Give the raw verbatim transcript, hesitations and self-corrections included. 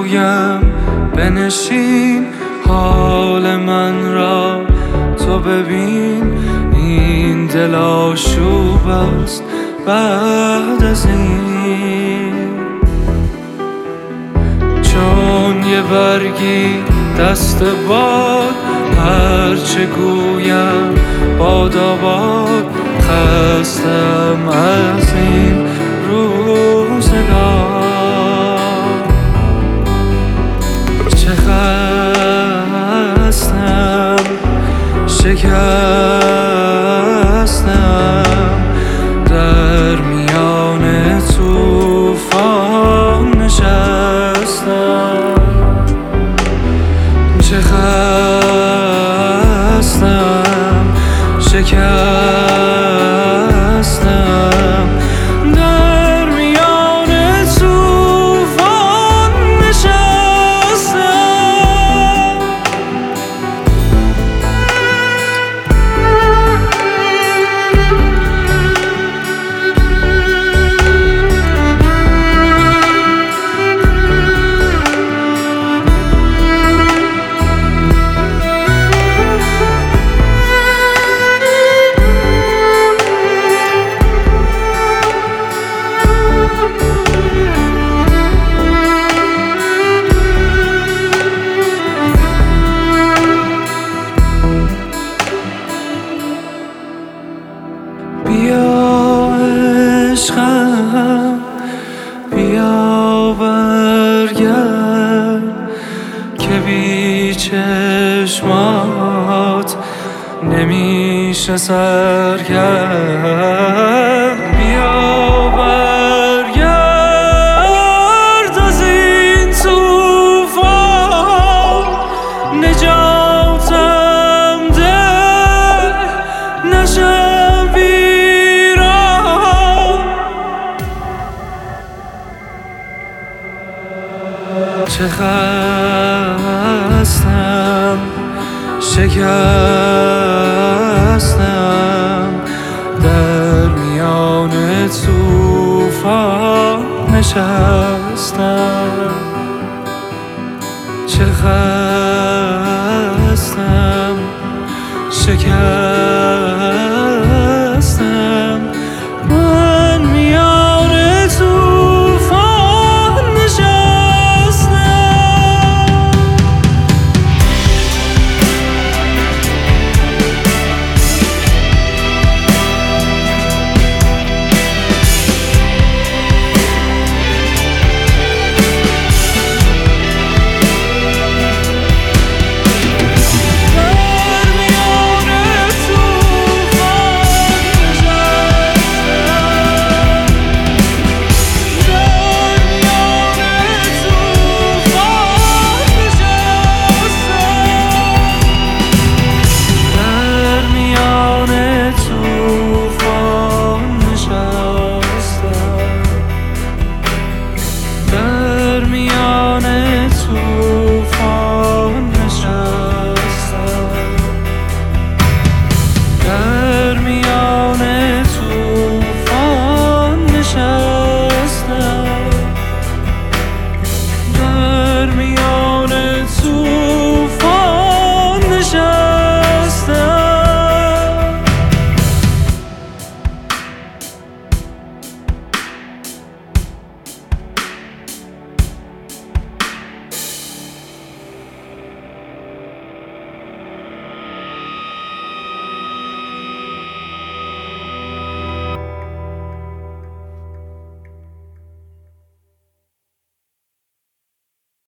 بگویم بنشین حال من را تو ببین، این دل آشوب است بعد از این. چون یه برگی دست باد هرچه گویم باد آباد، خستم از این روزگار. چه خستم شکستم در میان طوفان نشستم. چه خستم شکستم در میان طوفان نشستم. بیا عشقم بیا برگرد که بی چشمات نمیشه سر کرد. بیا برگرد از این طوفان، نجاتم ده نشم ویران. چه خستم شکستم در میان طوفان نشستم. چه خستم شکستم